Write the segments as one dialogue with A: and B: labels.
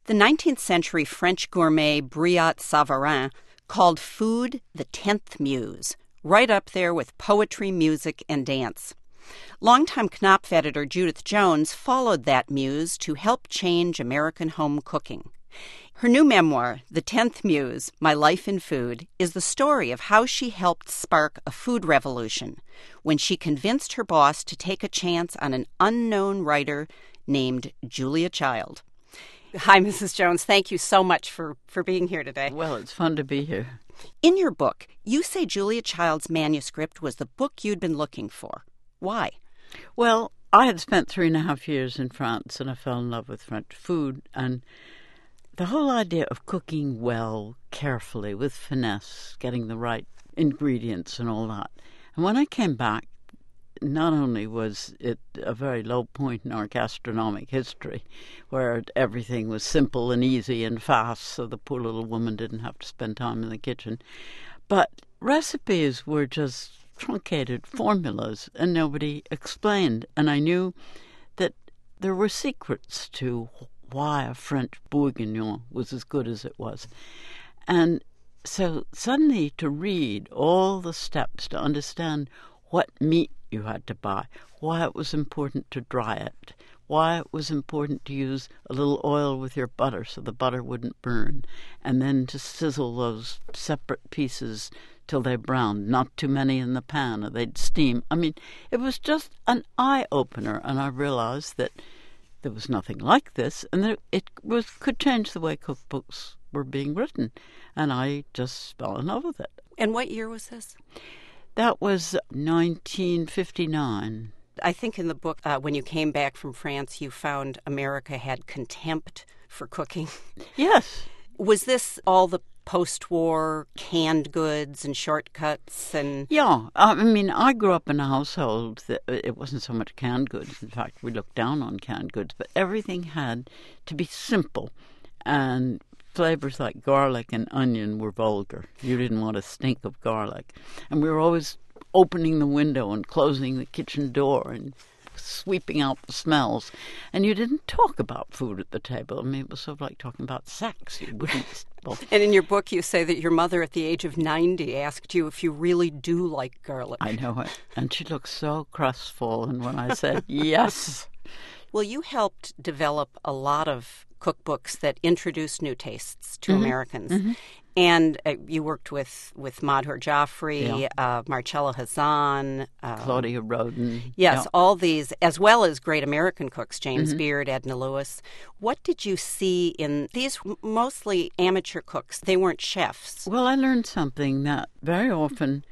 A: The 19th century French gourmet Brillat Savarin called food the 10th muse, right up there with poetry, music, and dance. Longtime Knopf editor Judith Jones followed that muse to help change American home cooking. Her new memoir, The 10th Muse, My Life in Food, is the story of how she helped spark a food revolution when she convinced her boss to take a chance on an unknown writer named Julia Child. Hi, Mrs. Jones. Thank you so much for being here today.
B: Well, it's fun to be here.
A: In your book, you say Julia Child's manuscript was the book you'd been looking for. Why?
B: Well, I had spent 3.5 years in France, and I fell in love with French food, and the whole idea of cooking well, carefully, with finesse, getting the right ingredients and all that. And when I came back, not only was it a very low point in our gastronomic history, where everything was simple and easy and fast, so the poor little woman didn't have to spend time in the kitchen, but recipes were just truncated formulas and nobody explained. And I knew that there were secrets to why a French bourguignon was as good as it was. And so suddenly to read all the steps to understand what meat you had to buy, why it was important to dry it, why it was important to use a little oil with your butter so the butter wouldn't burn, and then to sizzle those separate pieces till they browned, not too many in the pan or they'd steam. I mean, it was just an eye-opener, and I realized that there was nothing like this, and that could change the way cookbooks were being written, and I just fell in love with it.
A: And what year was this?
B: That was 1959.
A: I think in the book, when you came back from France, you found America had contempt for cooking.
B: Yes.
A: Was this all the post-war canned goods and shortcuts? And
B: yeah, I mean, I grew up in a household that it wasn't so much canned goods. In fact, we looked down on canned goods, but everything had to be simple, and flavors like garlic and onion were vulgar. You didn't want to stink of garlic. And we were always opening the window and closing the kitchen door and sweeping out the smells. And you didn't talk about food at the table. I mean, it was sort of like talking about sex. You wouldn't. Well,
A: and in your book, you say that your mother at the age of 90 asked you if you really do like garlic.
B: I know it. And she looked so crestfallen when I said yes.
A: Well, you helped develop a lot of cookbooks that introduced new tastes to Americans. Mm-hmm. And you worked with Madhur Jaffrey, Marcella Hazan,
B: Claudia Roden.
A: Yes, all these, as well as great American cooks, James Beard, Edna Lewis. What did you see in these mostly amateur cooks? They weren't chefs.
B: Well, I learned something that very often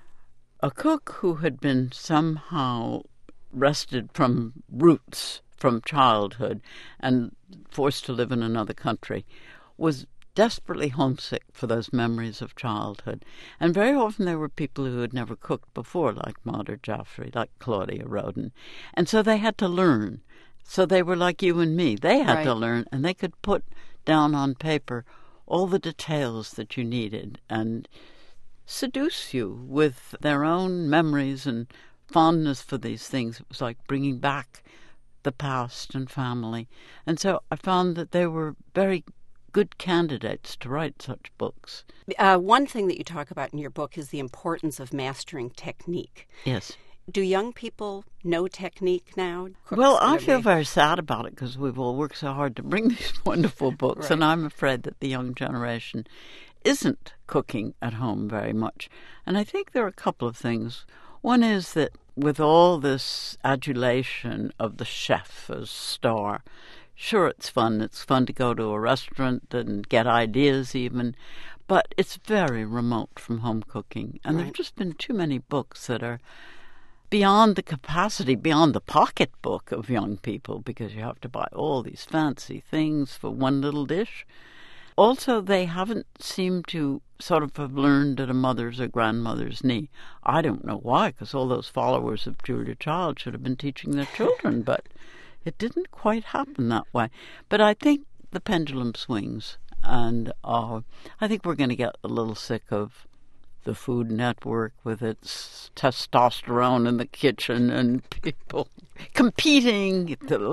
B: a cook who had been somehow wrested from roots from childhood and forced to live in another country was desperately homesick for those memories of childhood. And very often there were people who had never cooked before, like Madhur Jaffrey, like Claudia Roden. And so they had to learn. So they were like you and me. They had to learn, and they could put down on paper all the details that you needed and seduce you with their own memories and fondness for these things. It was like bringing back the past and family. And so I found that they were very good candidates to write such books.
A: One thing that you talk about in your book is the importance of mastering technique.
B: Yes.
A: Do young people know technique now?
B: Well, I feel very sad about it because we've all worked so hard to bring these wonderful books, and I'm afraid that the young generation isn't cooking at home very much. And I think there are a couple of things. One is that with all this adulation of the chef as star, sure, it's fun. It's fun to go to a restaurant and get ideas even, but it's very remote from home cooking. And there've just been too many books that are beyond the capacity, beyond the pocketbook of young people, because you have to buy all these fancy things for one little dish. Also, they haven't seemed to sort of have learned at a mother's or grandmother's knee. I don't know why, because all those followers of Julia Child should have been teaching their children, but it didn't quite happen that way. But I think the pendulum swings, and I think we're going to get a little sick of the Food Network with its testosterone in the kitchen and people competing.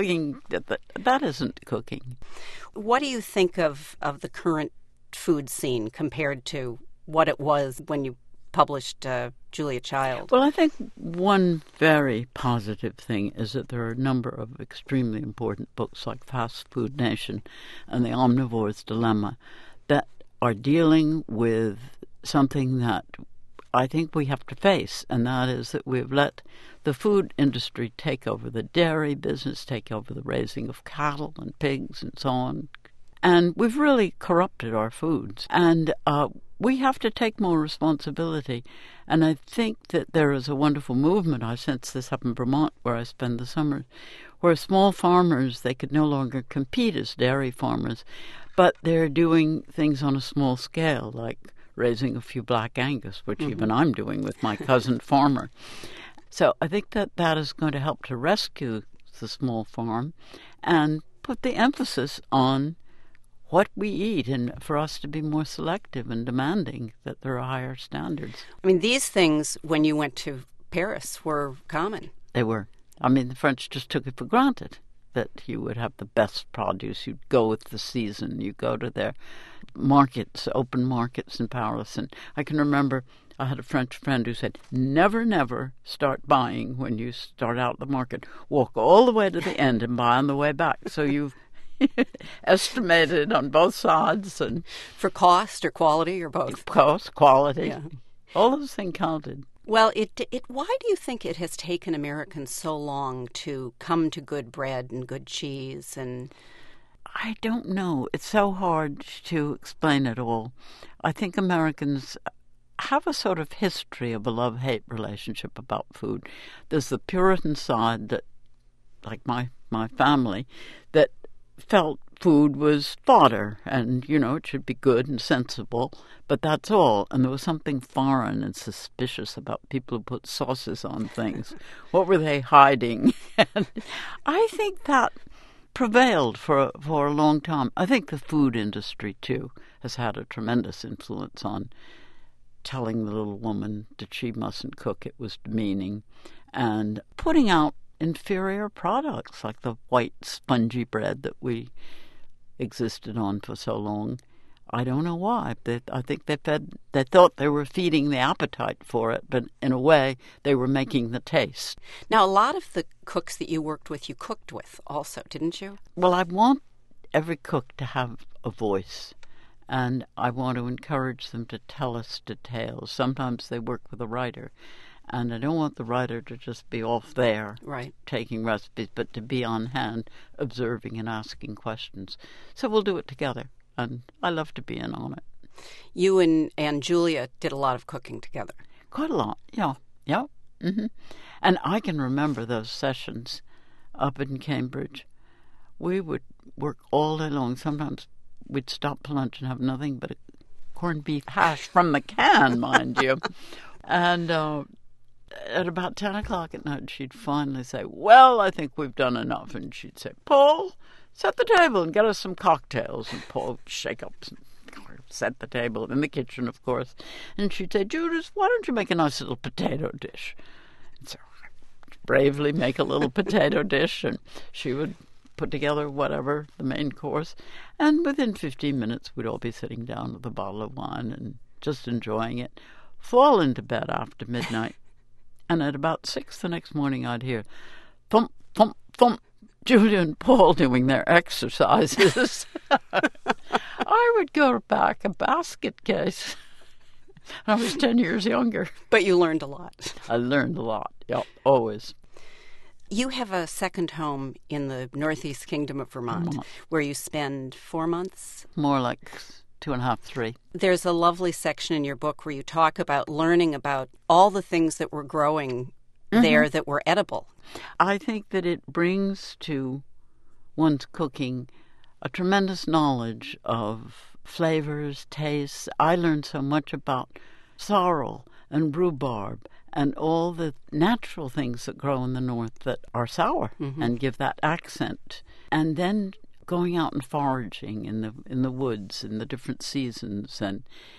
B: That isn't cooking.
A: What do you think of the current food scene compared to what it was when you published Julia Child?
B: Well, I think one very positive thing is that there are a number of extremely important books like Fast Food Nation and The Omnivore's Dilemma that are dealing with something that I think we have to face, and that is that we've let the food industry take over the dairy business, take over the raising of cattle and pigs and so on. And we've really corrupted our foods. And we have to take more responsibility. And I think that there is a wonderful movement. I sense this up in Vermont, where I spend the summer, where small farmers, they could no longer compete as dairy farmers, but they're doing things on a small scale, like raising a few black Angus, which even I'm doing with my cousin farmer. So I think that that is going to help to rescue the small farm and put the emphasis on what we eat, and for us to be more selective and demanding that there are higher standards.
A: I mean, these things, when you went to Paris, were common.
B: They were. I mean, the French just took it for granted that you would have the best produce. You'd go with the season. You go to their markets, open markets in Paris. And I can remember I had a French friend who said, never, never start buying when you start out the market. Walk all the way to the end and buy on the way back. So you've estimated on both sides. And
A: for cost or quality or both?
B: Cost, quality.
A: Yeah.
B: All those things counted.
A: Well, why do you think it has taken Americans so long to come to good bread and good cheese? And
B: I don't know. It's so hard to explain it all. I think Americans have a sort of history of a love-hate relationship about food. There's the Puritan side that, like my family, that felt food was fodder and, it should be good and sensible, but that's all. And there was something foreign and suspicious about people who put sauces on things. What were they hiding? And I think that prevailed for a long time. I think the food industry, too, has had a tremendous influence on telling the little woman that she mustn't cook. It was demeaning. And putting out inferior products like the white spongy bread that we existed on for so long. I don't know why. I think they thought they were feeding the appetite for it, but in a way they were making the taste.
A: Now, a lot of the cooks that you worked with, you cooked with also, didn't you?
B: Well, I want every cook to have a voice, and I want to encourage them to tell us details. Sometimes they work with a writer, and I don't want the writer to just be off there taking recipes, but to be on hand, observing and asking questions. So we'll do it together, and I love to be in on it.
A: You and Julia did a lot of cooking together.
B: Quite a lot, yeah. Mm-hmm. And I can remember those sessions up in Cambridge. We would work all day long. Sometimes we'd stop for lunch and have nothing but a corned beef hash from the can, mind you. And at about 10 o'clock at night, she'd finally say, well, I think we've done enough. And she'd say, Paul, set the table and get us some cocktails. And Paul would shake up and set the table in the kitchen, of course. And she'd say, Judith, why don't you make a nice little potato dish? And so I'd bravely make a little potato dish, and she would put together whatever, the main course. And within 15 minutes, we'd all be sitting down with a bottle of wine and just enjoying it, fall into bed after midnight. And at about 6 the next morning, I'd hear thump, thump, thump, Julia and Paul doing their exercises. I would go back a basket case. I was 10 years younger.
A: But you learned a lot.
B: I learned a lot, always.
A: You have a second home in the Northeast Kingdom of Vermont, where you spend 4 months?
B: More like 2.5, 3.
A: There's a lovely section in your book where you talk about learning about all the things that were growing there that were edible.
B: I think that it brings to one's cooking a tremendous knowledge of flavors, tastes. I learned so much about sorrel and rhubarb and all the natural things that grow in the north that are sour and give that accent. And then going out and foraging in the woods in the different seasons and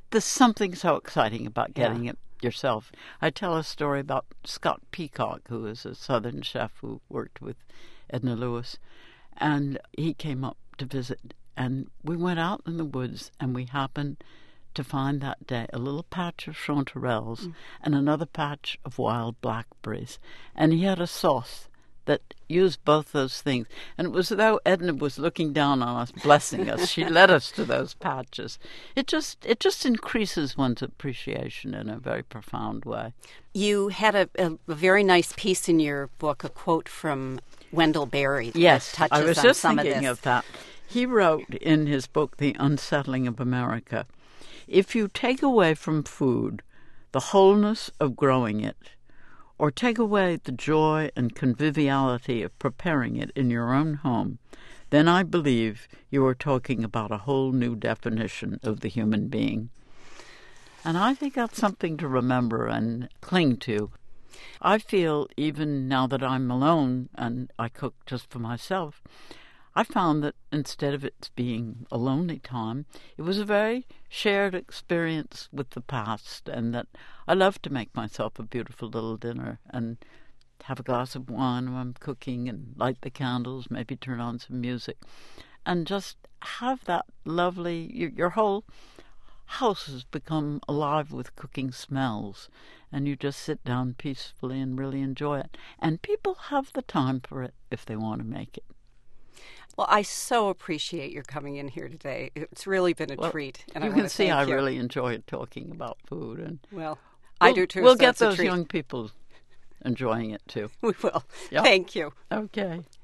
B: there's something so exciting about getting it yourself. I tell a story about Scott Peacock, who is a Southern chef who worked with Edna Lewis, and he came up to visit, and we went out in the woods, and we happened to find that day a little patch of chanterelles and another patch of wild blackberries, and he had a sauce that used both those things. And it was as though Edna was looking down on us, blessing us. She led us to those patches. It just increases one's appreciation in a very profound way.
A: You had a very nice piece in your book, a quote from Wendell Berry.
B: Yes,
A: that touches
B: I was
A: on
B: just
A: some
B: thinking
A: of this.
B: of that. He wrote in his book, The Unsettling of America, if you take away from food the wholeness of growing it, or take away the joy and conviviality of preparing it in your own home, then I believe you are talking about a whole new definition of the human being. And I think that's something to remember and cling to. I feel, even now that I'm alone and I cook just for myself, I found that instead of it being a lonely time, it was a very shared experience with the past, and that I love to make myself a beautiful little dinner and have a glass of wine while I'm cooking and light the candles, maybe turn on some music, and just have that lovely, your whole house has become alive with cooking smells, and you just sit down peacefully and really enjoy it. And people have the time for it if they want to make it.
A: Well, I so appreciate your coming in here today. It's really been a treat. And
B: you can see I really enjoy talking about food. And
A: I do too.
B: We'll
A: so
B: get
A: it's a
B: those
A: treat.
B: young people enjoying it too.
A: We will.
B: Yep.
A: Thank you.
B: Okay.